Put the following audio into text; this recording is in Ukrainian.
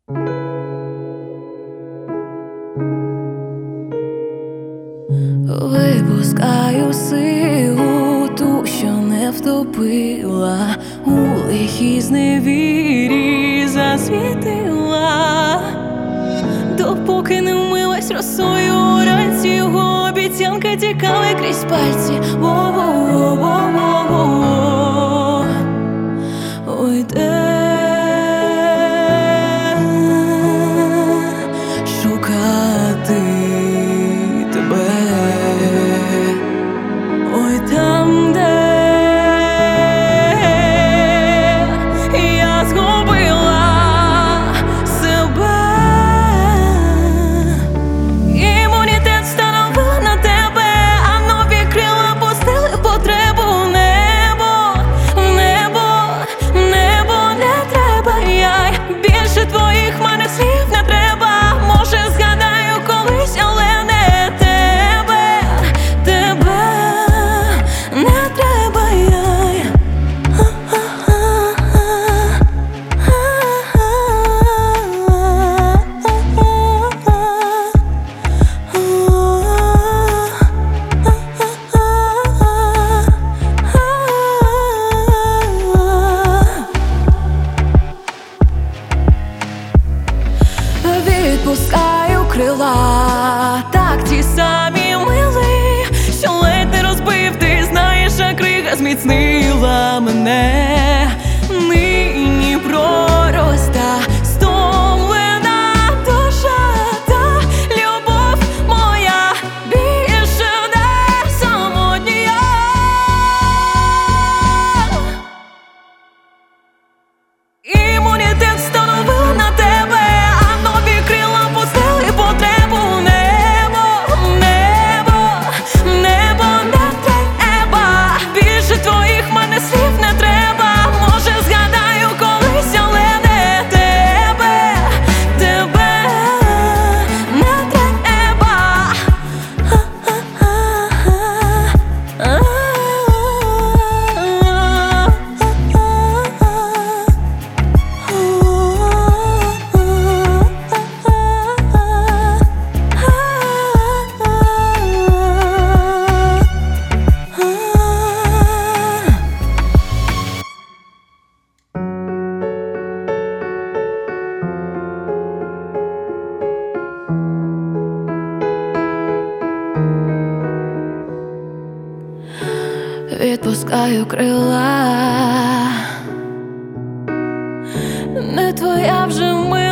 Випускаю силу, ту, що не втопила, у лихій зневірі засвітила. Допоки не вмилась росою уранці, його обіцянки тікали крізь пальці. Во-во-во-во-во-во. Ой, де шукати тебе? Ой, там, де я згубила себе. Імунітет встановила на тебе, а нові крила пустили потребу. Небо не треба, я більше твоїх мене слів не треба. Може, згадаю колись, але не тебе. Тебе не треба, яй. Відпускаю крила, так ті самі мили, що ледь не розбив, ти знаєш, а крига зміцнила мене. Нині пророста стомлена душа, та любов моя більше не самотня. Імунітет встановила на тебе, небо не треба, більше твоїх мене слів не треба. Може, згадаю колись, але не тебе. Тебе не треба. Відпускаю крила, не твоя вже ми.